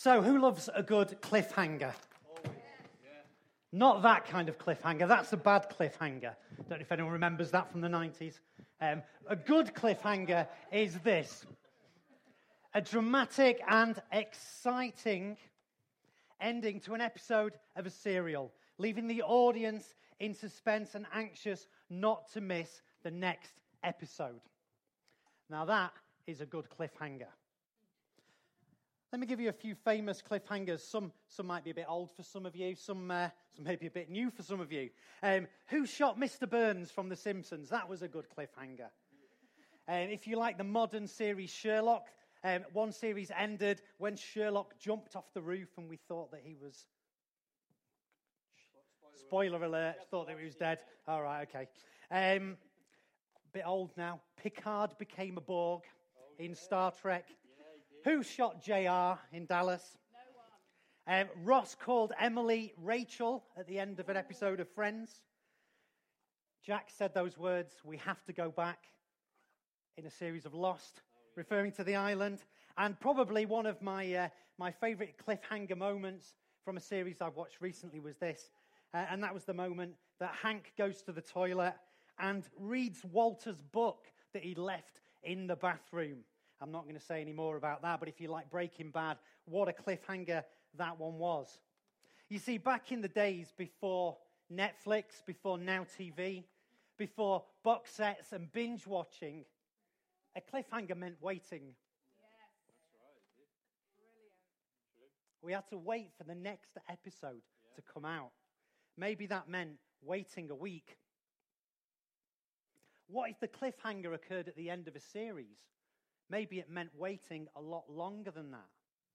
So, who loves a good cliffhanger? Not that kind of cliffhanger. That's a bad cliffhanger. Don't know if anyone remembers that from the 90s. A good cliffhanger is this. A dramatic and exciting ending to an episode of a serial, leaving the audience in suspense and anxious not to miss the next episode. Now that is a good cliffhanger. Let me give you a few famous cliffhangers. Some might be a bit old for some of you. Some may be a bit new for some of you. Who shot Mr. Burns from The Simpsons? That was a good cliffhanger. If you like the modern series Sherlock, one series ended when Sherlock jumped off the roof and we thought that he was... Spoiler alert, thought that he was dead. All right, okay. Bit old now. Picard became a Borg in Star Trek. Who shot JR in Dallas? No one. Ross called Emily Rachel at the end of an episode of Friends. Jack said those words, "We have to go back," in a series of Lost, referring to the island. And probably one of my favourite cliffhanger moments from a series I've watched recently was this. And that was the moment that Hank goes to the toilet and reads Walter's book that he left in the bathroom. I'm not going to say any more about that, but if you like Breaking Bad, what a cliffhanger that one was. You see, back in the days before Netflix, before Now TV, before box sets and binge watching, a cliffhanger meant waiting. Yes. That's right. Brilliant. We had to wait for the next episode to come out. Maybe that meant waiting a week. What if the cliffhanger occurred at the end of a series? Maybe it meant waiting a lot longer than that.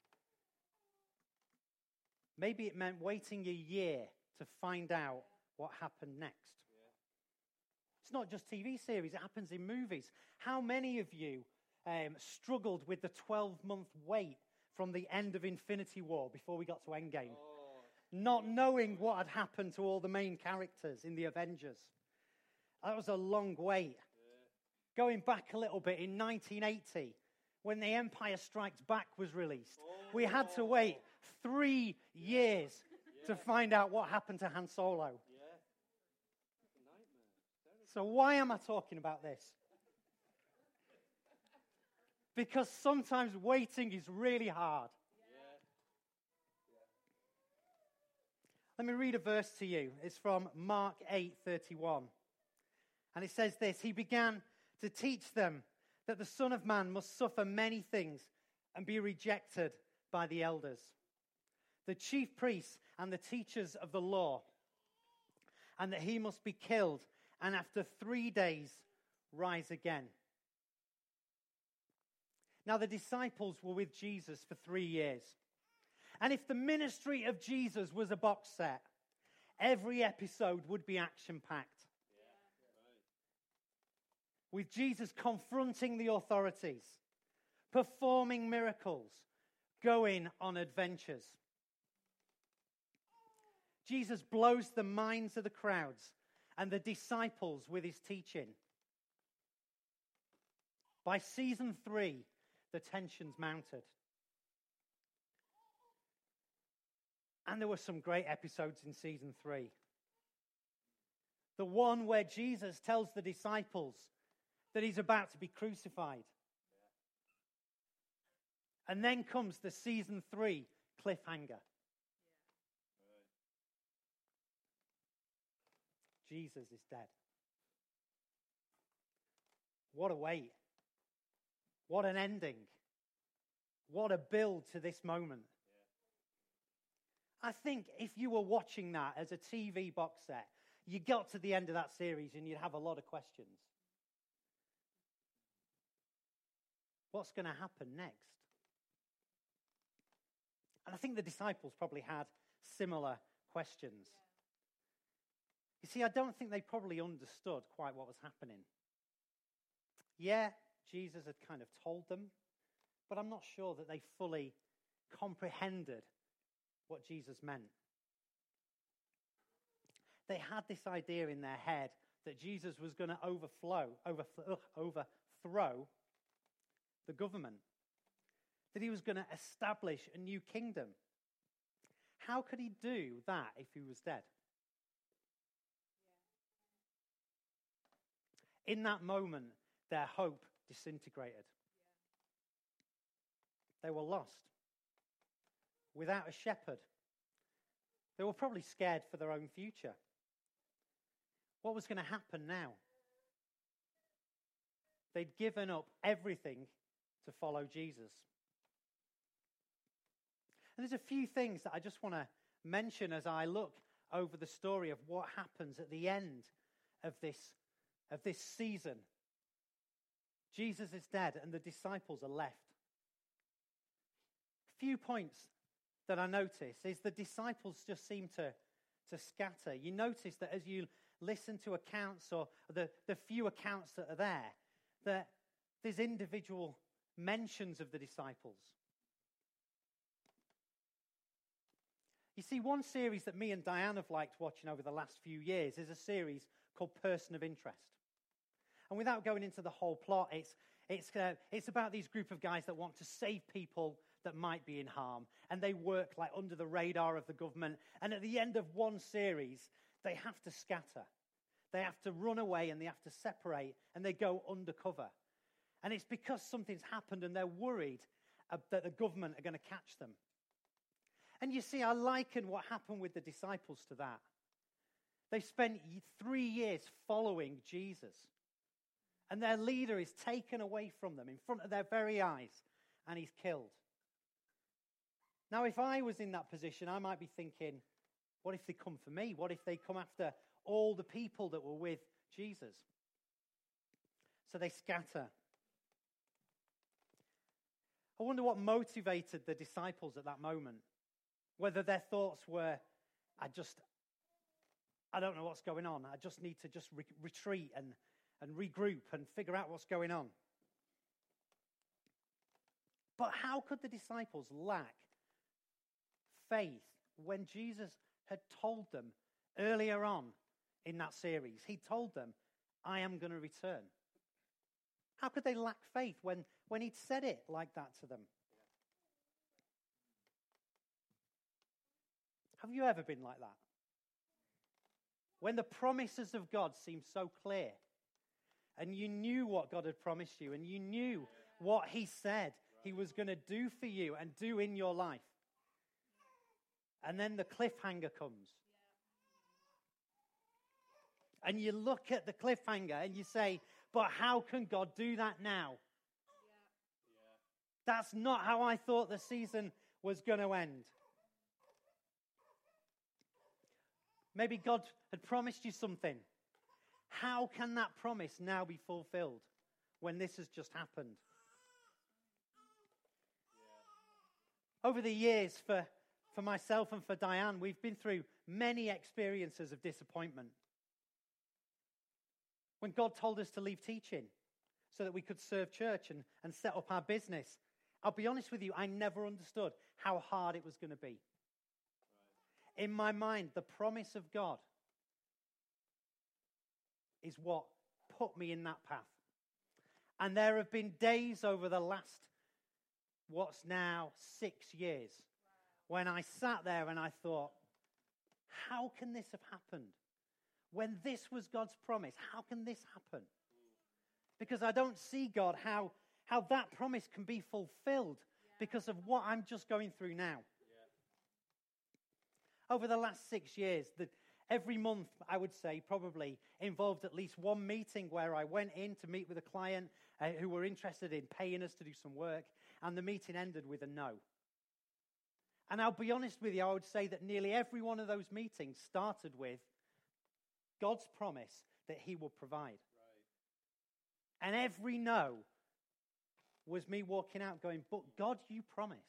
Maybe it meant waiting a year to find out what happened next. Yeah. It's not just TV series, it happens in movies. How many of you struggled with the 12-month wait from the end of Infinity War before we got to Endgame? Not knowing what had happened to all the main characters in the Avengers. That was a long wait. Going back a little bit, in 1980, when The Empire Strikes Back was released, we had to wait 3 years to find out what happened to Han Solo. So why am I talking about this? Because sometimes waiting is really hard. Let me read a verse to you. It's from Mark 8:31. And it says this: He began to teach them that the Son of Man must suffer many things and be rejected by the elders, the chief priests and the teachers of the law, and that he must be killed and after 3 days rise again. Now the disciples were with Jesus for 3 years. And if the ministry of Jesus was a box set, every episode would be action-packed. With Jesus confronting the authorities, performing miracles, going on adventures. Jesus blows the minds of the crowds and the disciples with his teaching. By season 3, the tensions mounted. And there were some great episodes in season 3. The one where Jesus tells the disciples that he's about to be crucified. And then comes the season 3 cliffhanger. Jesus is dead. What a wait. What an ending. What a build to this moment. I think if you were watching that as a TV box set, you got to the end of that series and you'd have a lot of questions. What's going to happen next? And I think the disciples probably had similar questions. You see, I don't think they probably understood quite what was happening. Yeah, Jesus had kind of told them, but I'm not sure that they fully comprehended what Jesus meant. They had this idea in their head that Jesus was going to overthrow the government. that he was going to establish a new kingdom. How could he do that if he was dead? In that moment, their hope disintegrated. They were lost, without a shepherd. They were probably scared for their own future. What was going to happen now? They'd given up everything to follow Jesus. And there's a few things that I just want to mention as I look over the story of what happens at the end of this season. Jesus is dead and the disciples are left. A few points that I notice is the disciples just seem to scatter. You notice that as you listen to accounts or the few accounts that are there, that there's individual mentions of the disciples. You see, one series that me and Diane have liked watching over the last few years is a series called Person of Interest. And without going into the whole plot, it's about these group of guys that want to save people that might be in harm. And they work like under the radar of the government. And at the end of one series, they have to scatter. They have to run away and they have to separate and they go undercover. And it's because something's happened and they're worried that the government are going to catch them. And you see, I liken what happened with the disciples to that. They spent 3 years following Jesus. And their leader is taken away from them in front of their very eyes, and he's killed. Now, if I was in that position, I might be thinking, what if they come for me? What if they come after all the people that were with Jesus? So they scatter. I wonder what motivated the disciples at that moment. Whether their thoughts were, I don't know what's going on. I just need to retreat and regroup and figure out what's going on. But how could the disciples lack faith when Jesus had told them earlier on in that series? He told them, I am going to return. How could they lack faith when he'd said it like that to them? Have you ever been like that? When the promises of God seemed so clear, and you knew what God had promised you, and you knew what he said he was going to do for you and do in your life. And then the cliffhanger comes. And you look at the cliffhanger and you say, but how can God do that now? That's not how I thought the season was going to end. Maybe God had promised you something. How can that promise now be fulfilled when this has just happened? Over the years, for myself and for Diane, we've been through many experiences of disappointment. When God told us to leave teaching so that we could serve church and set up our business, I'll be honest with you, I never understood how hard it was going to be. In my mind, the promise of God is what put me in that path. And there have been days over the last, what's now 6 years, when I sat there and I thought, how can this have happened? When this was God's promise, how can this happen? Because I don't see, God, how that promise can be fulfilled because of what I'm just going through now. Over the last 6 years, every month, I would say, probably involved at least one meeting where I went in to meet with a client who were interested in paying us to do some work, and the meeting ended with a no. And I'll be honest with you, I would say that nearly every one of those meetings started with God's promise that he will provide. Right. And every no was me walking out going, but God, you promised.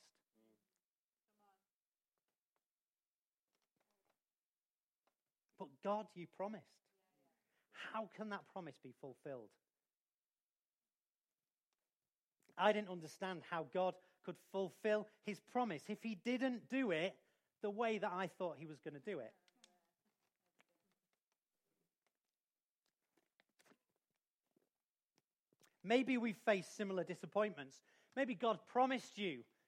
But God, you promised. How can that promise be fulfilled? I didn't understand how God could fulfill his promise if he didn't do it the way that I thought he was going to do it. Maybe we've faced similar disappointments. Maybe God promised you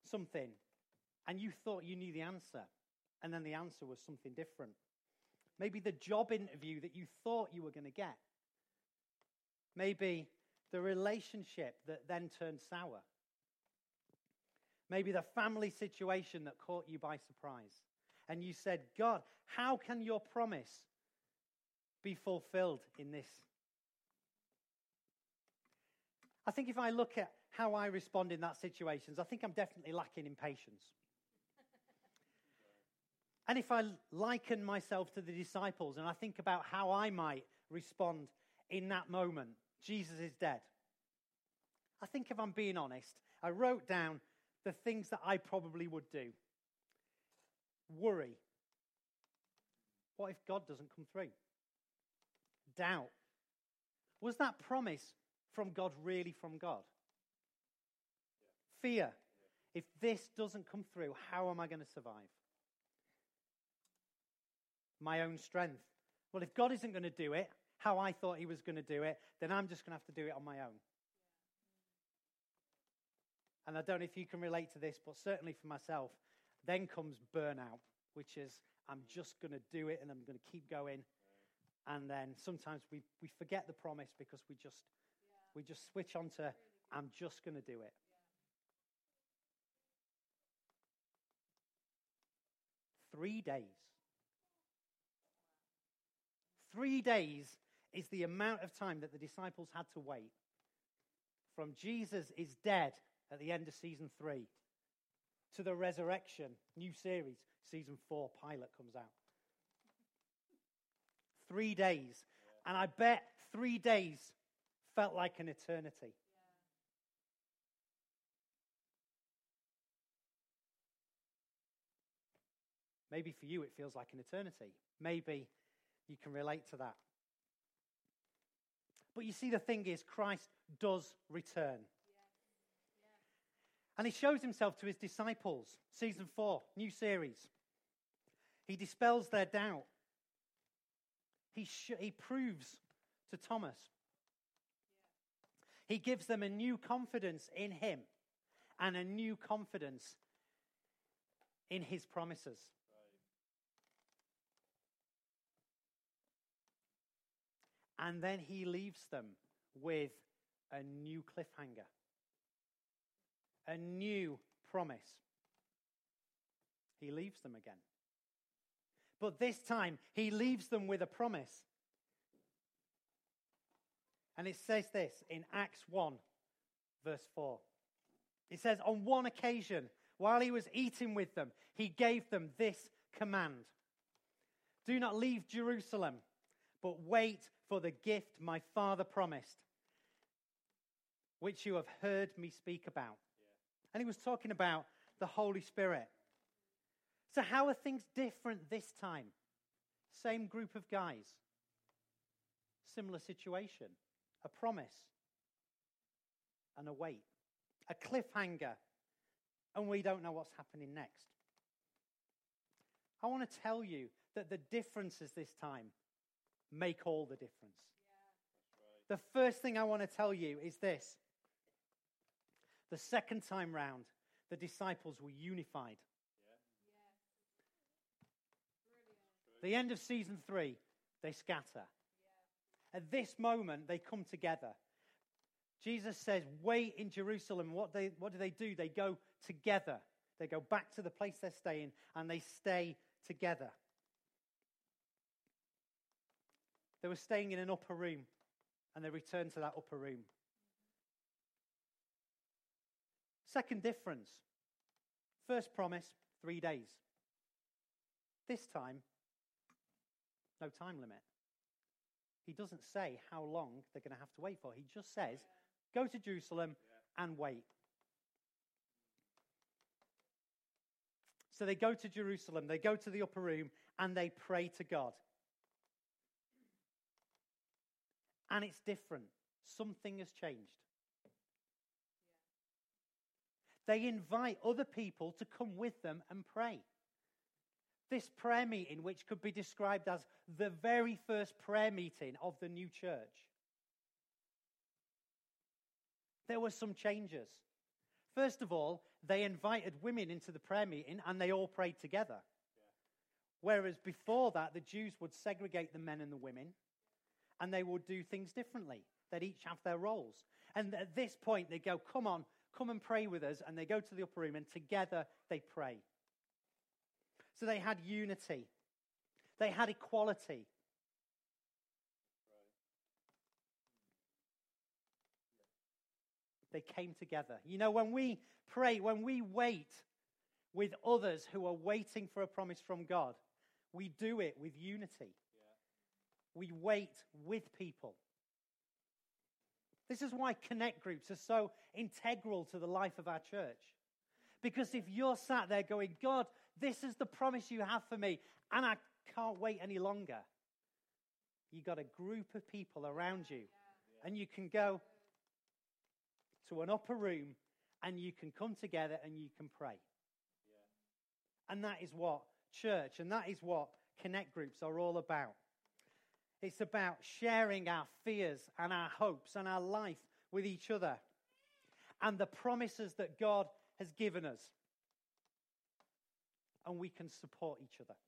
something and you thought you knew the answer, and then the answer was something different. Maybe the job interview that you thought you were going to get. Maybe the relationship that then turned sour. Maybe the family situation that caught you by surprise. And you said, God, how can your promise be fulfilled in this? I think if I look at how I respond in that situations, I think I'm definitely lacking in patience. And if I liken myself to the disciples and I think about how I might respond in that moment, Jesus is dead. I think if I'm being honest, I wrote down the things that I probably would do. Worry. What if God doesn't come through? Doubt. Was that promise from God really from God? Fear. If this doesn't come through, how am I going to survive? My own strength. Well, if God isn't going to do it how I thought he was going to do it, then I'm just going to have to do it on my own. And I don't know if you can relate to this, but certainly for myself, then comes burnout, which is I'm just going to do it and I'm going to keep going. And then sometimes we forget the promise because we just switch on to I'm just going to do it. 3 days. 3 days is the amount of time that the disciples had to wait from Jesus is dead at the end of season 3 to the resurrection, new series, season 4, Pilate comes out. 3 days. And I bet 3 days felt like an eternity. Maybe for you it feels like an eternity. Maybe you can relate to that. But you see, the thing is, Christ does return. And he shows himself to his disciples. Season 4, new series. He dispels their doubt. He proves to Thomas. He gives them a new confidence in him and a new confidence in his promises. And then he leaves them with a new cliffhanger, a new promise. He leaves them again. But this time, he leaves them with a promise. And it says this in Acts 1, verse 4. It says, on one occasion, while he was eating with them, he gave them this command. Do not leave Jerusalem, but wait for the gift my Father promised, which you have heard me speak about. And he was talking about the Holy Spirit. So how are things different this time? Same group of guys. Similar situation. A promise. And a wait. A cliffhanger. And we don't know what's happening next. I want to tell you that the differences this time make all the difference. The first thing I want to tell you is this. The second time round, the disciples were unified. The end of season 3, they scatter. At this moment, they come together. Jesus says, wait in Jerusalem. What do? They go together. They go back to the place they're staying, and they stay together. They were staying in an upper room, and they returned to that upper room. Second difference. First promise, 3 days. This time, no time limit. He doesn't say how long they're going to have to wait for. He just says, go to Jerusalem and wait. So they go to Jerusalem, they go to the upper room, and they pray to God. And it's different. Something has changed. They invite other people to come with them and pray. This prayer meeting, which could be described as the very first prayer meeting of the new church. There were some changes. First of all, they invited women into the prayer meeting and they all prayed together. Whereas before that, the Jews would segregate the men and the women, and they would do things differently. They'd each have their roles. And at this point, they go, come on, come and pray with us. And they go to the upper room, and together they pray. So they had unity. They had equality. They came together. You know, when we pray, when we wait with others who are waiting for a promise from God, we do it with unity. We wait with people. This is why connect groups are so integral to the life of our church. Because if you're sat there going, God, this is the promise you have for me, and I can't wait any longer, you got a group of people around you, and you can go to an upper room, and you can come together and you can pray. And that is what church, and that is what connect groups are all about. It's about sharing our fears and our hopes and our life with each other and the promises that God has given us. And we can support each other.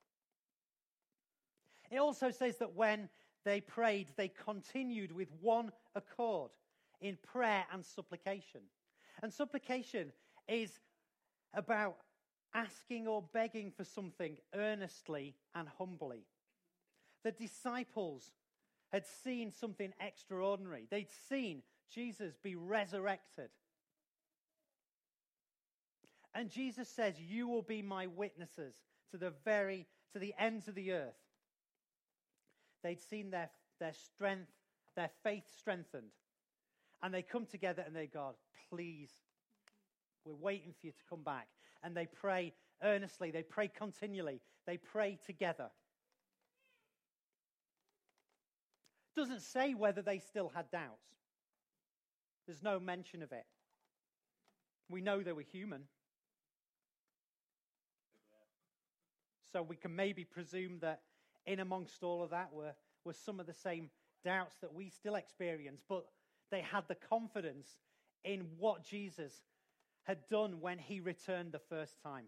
It also says that when they prayed, they continued with one accord in prayer and supplication. And supplication is about asking or begging for something earnestly and humbly. The disciples had seen something extraordinary. They'd seen Jesus be resurrected. And Jesus says, you will be my witnesses to the ends of the earth. They'd seen their strength, their faith strengthened. And they come together and they go, God, please, we're waiting for you to come back. And they pray earnestly. They pray continually. They pray together. Doesn't say whether they still had doubts. There's no mention of it. We know they were human. So we can maybe presume that in amongst all of that were some of the same doubts that we still experience, but they had the confidence in what Jesus had done when he returned the first time.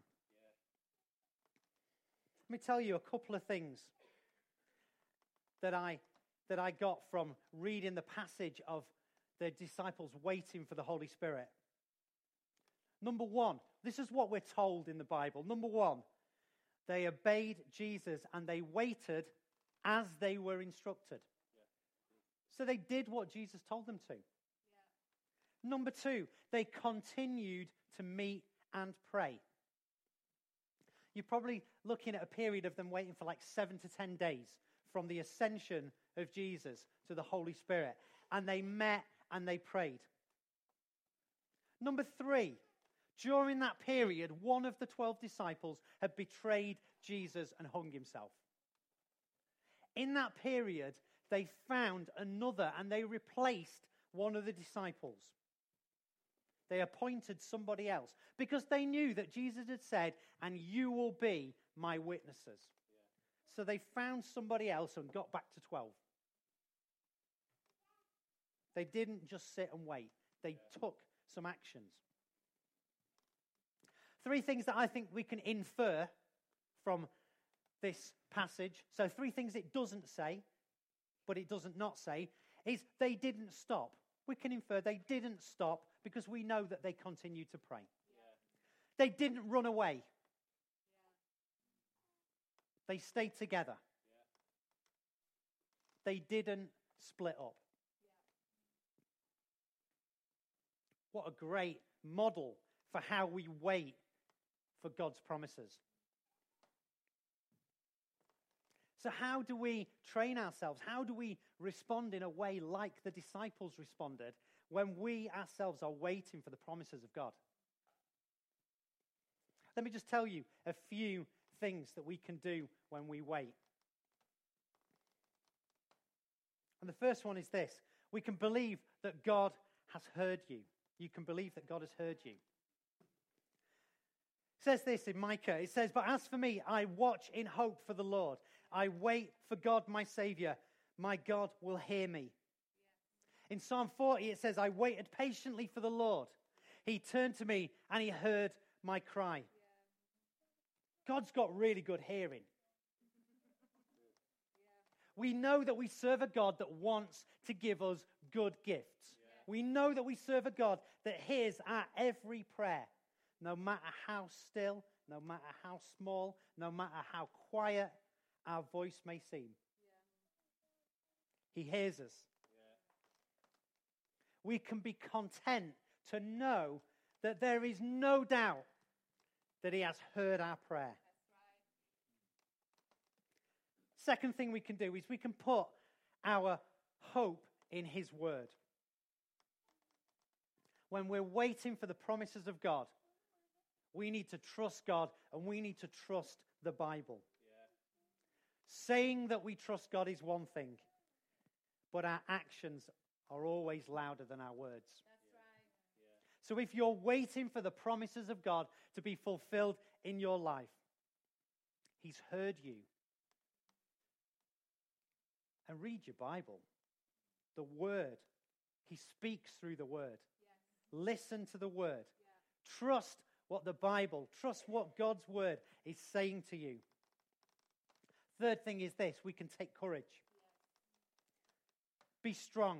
Let me tell you a couple of things that I got from reading the passage of the disciples waiting for the Holy Spirit. Number one, this is what we're told in the Bible. Number one, they obeyed Jesus and they waited as they were instructed. So they did what Jesus told them to. Number two, they continued to meet and pray. You're probably looking at a period of them waiting for like 7 to 10 days from the ascension of Jesus to the Holy Spirit. And they met and they prayed. Number three, during that period, one of the 12 disciples had betrayed Jesus and hung himself. In that period, they found another and they replaced one of the disciples. They appointed somebody else because they knew that Jesus had said, and you will be my witnesses. So they found somebody else and got back to 12. They didn't just sit and wait. They took some actions. Three things that I think we can infer from this passage. So 3 things it doesn't say, but it doesn't not say, is they didn't stop. We can infer they didn't stop because we know that they continued to pray. They didn't run away. They stayed together. They didn't split up. What a great model for how we wait for God's promises. So how do we train ourselves? How do we respond in a way like the disciples responded when we ourselves are waiting for the promises of God? Let me just tell you a few things that we can do when we wait. And the first one is this. We can believe that God has heard you. You can believe that God has heard you. It says this in Micah. It says, but as for me, I watch in hope for the Lord. I wait for God, my Savior. My God will hear me. In Psalm 40, it says, I waited patiently for the Lord. He turned to me and he heard my cry. God's got really good hearing. We know that we serve a God that wants to give us good gifts. We know that we serve a God that hears our every prayer, no matter how still, no matter how small, no matter how quiet our voice may seem. He hears us. We can be content to know that there is no doubt that he has heard our prayer. Second thing we can do is we can put our hope in his word. When we're waiting for the promises of God, we need to trust God and we need to trust the Bible. Saying that we trust God is one thing, but our actions are always louder than our words. So if you're waiting for the promises of God to be fulfilled in your life, he's heard you. And read your Bible. The Word. He speaks through the Word. Listen to the Word. Trust what the Bible, trust what God's Word is saying to you. Third thing is this: we can take courage. Be strong.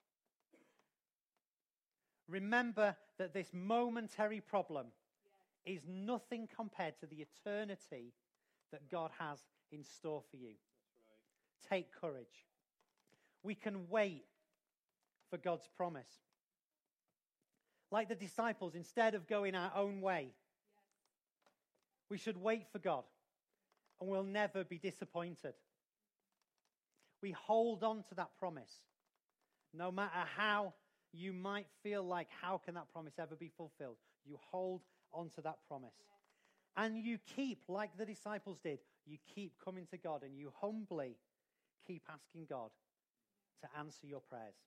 Remember that this momentary problem is nothing compared to the eternity that God has in store for you. Take courage. We can wait for God's promise. Like the disciples, instead of going our own way, we should wait for God, and we'll never be disappointed. We hold on to that promise. No matter how you might feel like, how can that promise ever be fulfilled? You hold on to that promise. And you keep, like the disciples did, you keep coming to God and you humbly keep asking God to answer your prayers.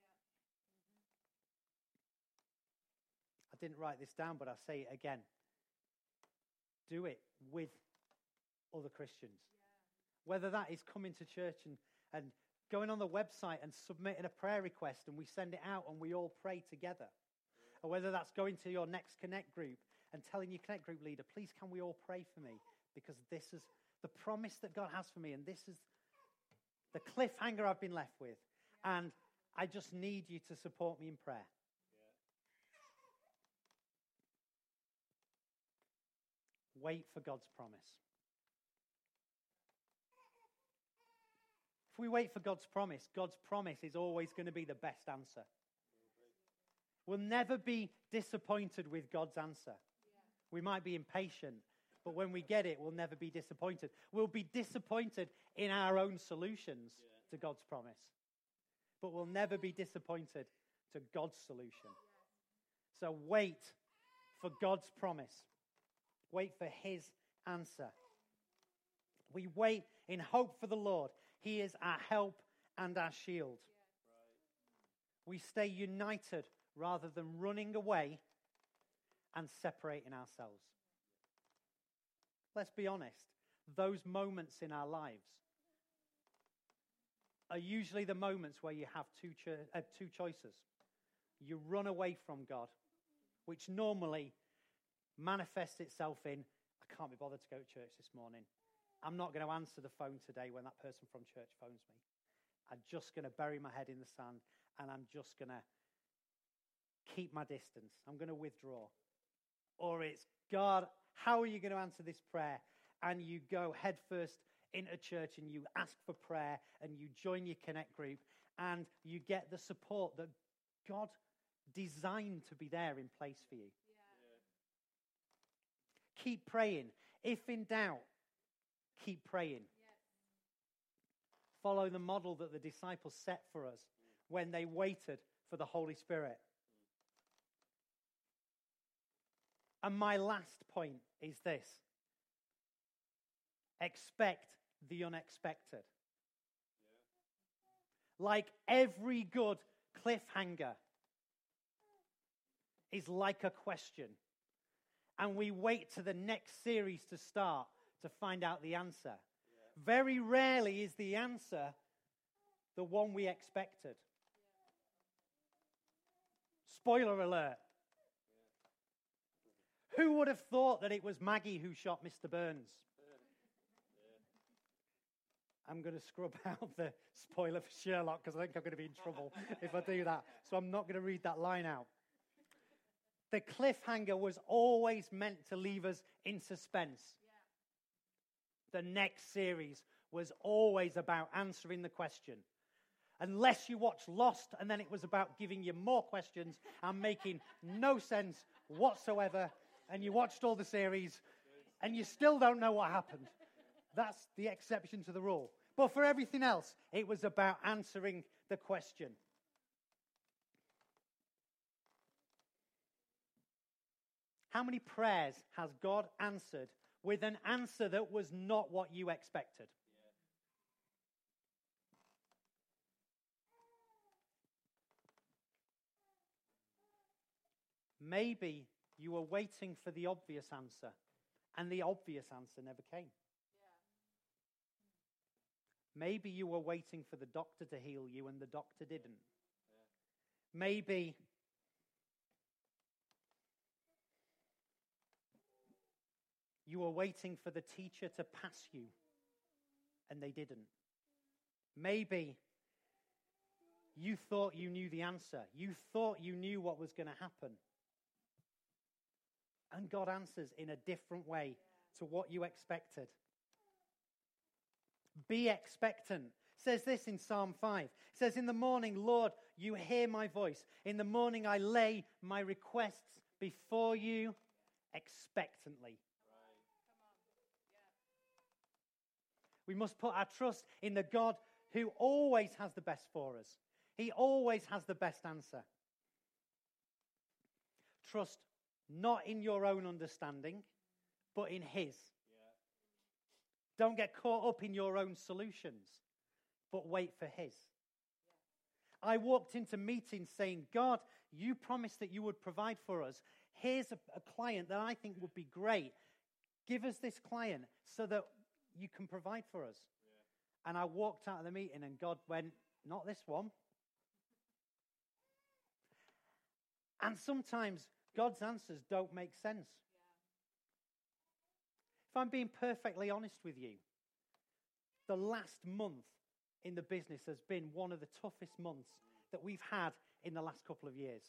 I didn't write this down, but I'll say it again. Do it with other Christians. Whether that is coming to church and going on the website and submitting a prayer request and we send it out and we all pray together. Or whether that's going to your next Connect group and telling your Connect group leader, please can we all pray for me? Because this is the promise that God has for me, and this is the cliffhanger I've been left with. And I just need you to support me in prayer. Wait for God's promise. If we wait for God's promise is always going to be the best answer. We'll never be disappointed with God's answer. We might be impatient, but when we get it, we'll never be disappointed. We'll be disappointed in our own solutions to God's promise, but we'll never be disappointed to God's solution. So wait for God's promise. Wait for his answer. We wait in hope for the Lord. He is our help and our shield. We stay united rather than running away and separating ourselves. Let's be honest. Those moments in our lives are usually the moments where you have two choices. You run away from God, which normally manifests itself in, I can't be bothered to go to church this morning. I'm not going to answer the phone today when that person from church phones me. I'm just going to bury my head in the sand and I'm just going to keep my distance. I'm going to withdraw. Or it's, God, how are you going to answer this prayer? And you go headfirst into church and you ask for prayer and you join your Connect group and you get the support that God designed to be there in place for you. Keep praying. If in doubt, keep praying. Follow the model that the disciples set for us when they waited for the Holy Spirit. And my last point is this. Expect the unexpected. Like every good cliffhanger is like a question. And we wait to the next series to start to find out the answer. Very rarely is the answer the one we expected. Spoiler alert. Who would have thought that it was Maggie who shot Mr. Burns? I'm going to scrub out the spoiler for Sherlock because I think I'm going to be in trouble if I do that. So I'm not going to read that line out. The cliffhanger was always meant to leave us in suspense. The next series was always about answering the question. Unless you watch Lost and then it was about giving you more questions and making no sense whatsoever, and you watched all the series and you still don't know what happened. That's the exception to the rule. But for everything else, it was about answering the question. How many prayers has God answered with an answer that was not what you expected? Maybe you were waiting for the obvious answer, and the obvious answer never came. Maybe you were waiting for the doctor to heal you, and the doctor didn't. Maybe you were waiting for the teacher to pass you, and they didn't. Maybe you thought you knew the answer. You thought you knew what was going to happen. And God answers in a different way to what you expected. Be expectant. It says this in Psalm 5. It says, in the morning, Lord, you hear my voice. In the morning, I lay my requests before you expectantly. We must put our trust in the God who always has the best for us. He always has the best answer. Trust not in your own understanding, but in His. Don't get caught up in your own solutions, but wait for His. I walked into meetings saying, God, you promised that you would provide for us. Here's a client that I think would be great. Give us this client so that you can provide for us. And I walked out of the meeting and God went, not this one. And sometimes God's answers don't make sense. If I'm being perfectly honest with you, the last month in the business has been one of the toughest months that we've had in the last couple of years.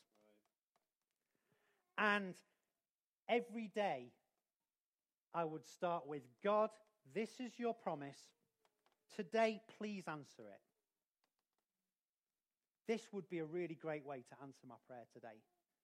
And every day I would start with, God, this is your promise. Today, please answer it. This would be a really great way to answer my prayer today.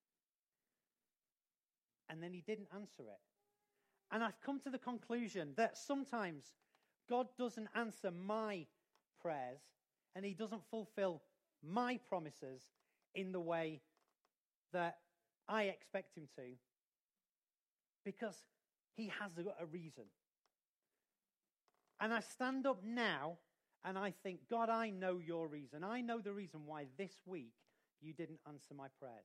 And then He didn't answer it. And I've come to the conclusion that sometimes God doesn't answer my prayers and He doesn't fulfill my promises in the way that I expect Him to, because He has a reason. And I stand up now and I think, God, I know your reason. I know the reason why this week you didn't answer my prayers.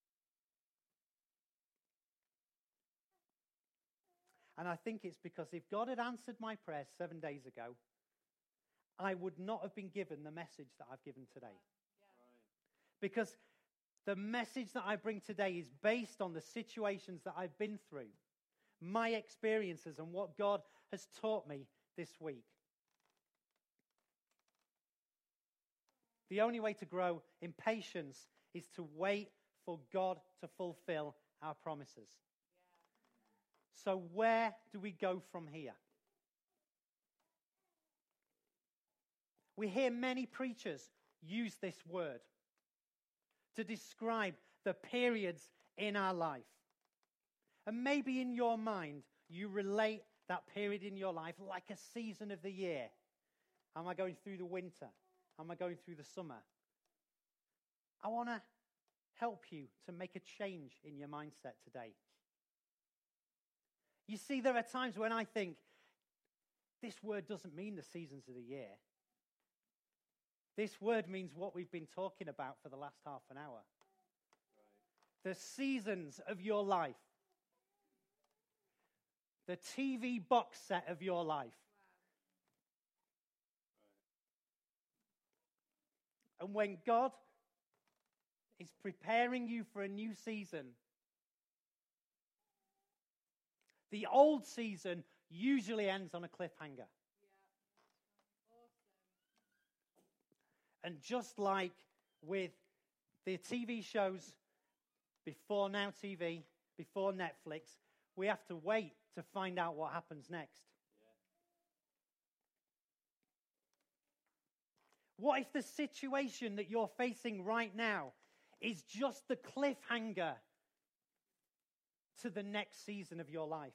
And I think it's because if God had answered my prayers 7 days ago, I would not have been given the message that I've given today. Because the message that I bring today is based on the situations that I've been through, my experiences, and what God has taught me this week. The only way to grow in patience is to wait for God to fulfill our promises. So where do we go from here? We hear many preachers use this word to describe the periods in our life. And maybe in your mind, you relate that period in your life like a season of the year. Am I going through the winter? Am I going through the summer? I want to help you to make a change in your mindset today. You see, there are times when I think, this word doesn't mean the seasons of the year. This word means what we've been talking about for the last half an hour. The seasons of your life. The TV box set of your life. And when God is preparing you for a new season, The old season usually ends on a cliffhanger. And just like with the TV shows before Now TV, before Netflix, we have to wait to find out what happens next. What if the situation that you're facing right now is just the cliffhanger to the next season of your life?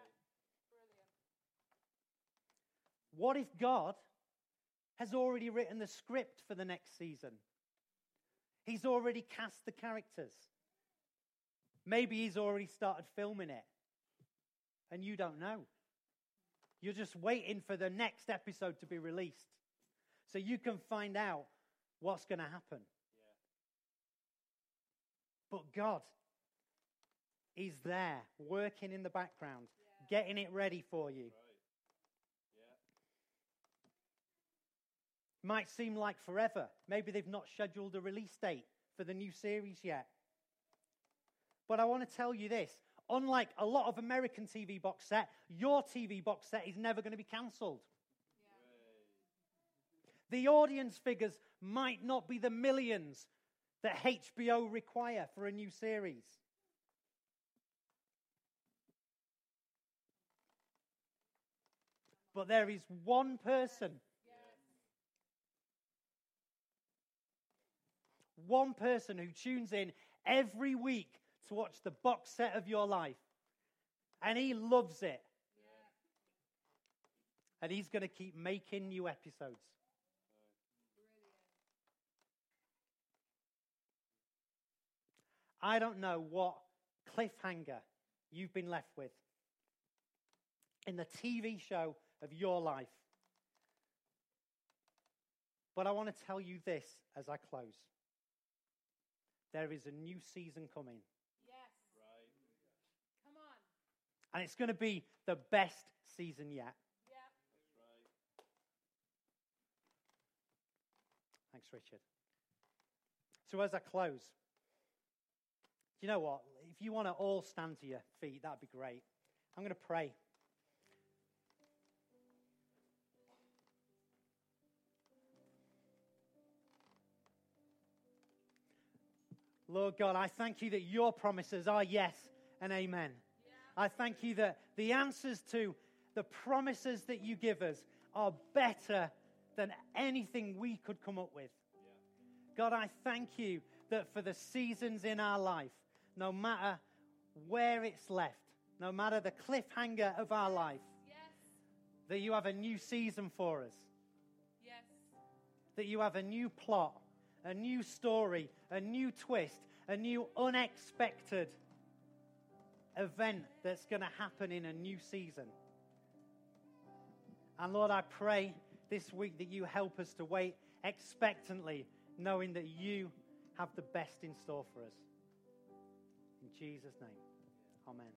What if God has already written the script for the next season? He's already cast the characters. Maybe he's already started filming it, and you don't know. You're just waiting for the next episode to be released so you can find out what's going to happen. But God is there, working in the background, getting it ready for you. Might seem like forever. Maybe they've not scheduled a release date for the new series yet. But I want to tell you this. Unlike a lot of American TV box set, your TV box set is never going to be cancelled. The audience figures might not be the millions that HBO require for a new series. But there is one person who tunes in every week to watch the box set of your life. And he loves it. And he's going to keep making new episodes. I don't know what cliffhanger you've been left with in the TV show of your life. But I want to tell you this as I close. There is a new season coming. Yes. Right. Come on. And it's going to be the best season yet. Yeah. Thanks, Richard. So as I close, you know what? If you want to all stand to your feet, that'd be great. I'm going to pray. Lord God, I thank you that your promises are yes and amen. I thank you that the answers to the promises that you give us are better than anything we could come up with. God, I thank you that for the seasons in our life, no matter where it's left, no matter the cliffhanger of our life, that you have a new season for us. Yes. That you have a new plot, a new story, a new twist, a new unexpected event that's going to happen in a new season. And Lord, I pray this week that you help us to wait expectantly, knowing that you have the best in store for us. In Jesus' name, amen.